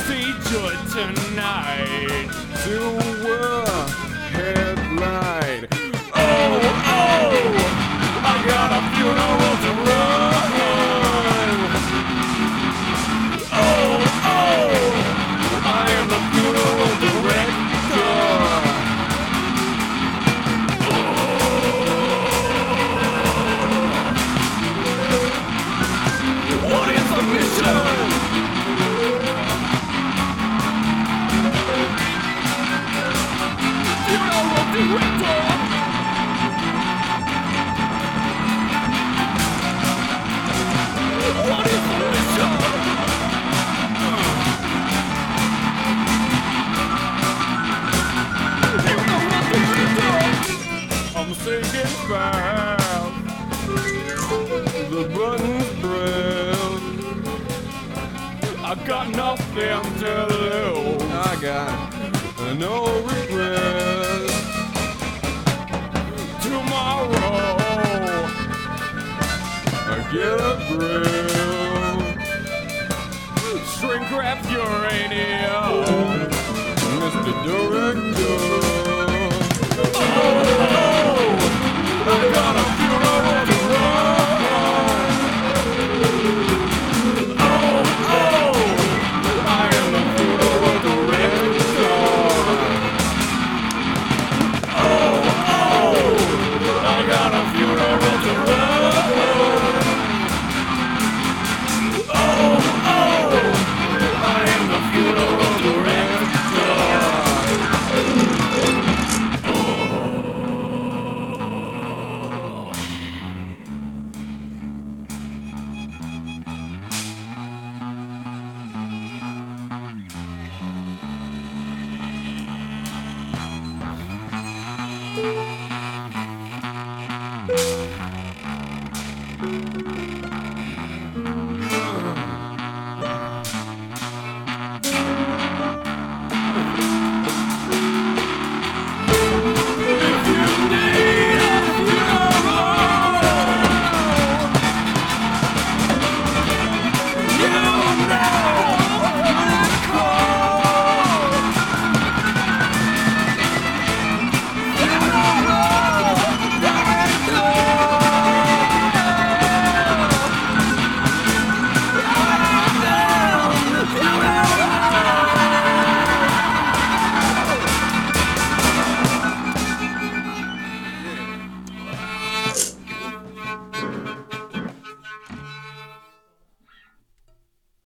featured tonight to a headline. Oh, I got a funeral to run. Oh, I am the funeral director. What is the mission? Funeral director. What is the mission? I'm singing fast. The button's pressed. I got nothing to lose. I got no regrets. Tomorrow I get a grill. shrink wrap uranium. Mr. Director.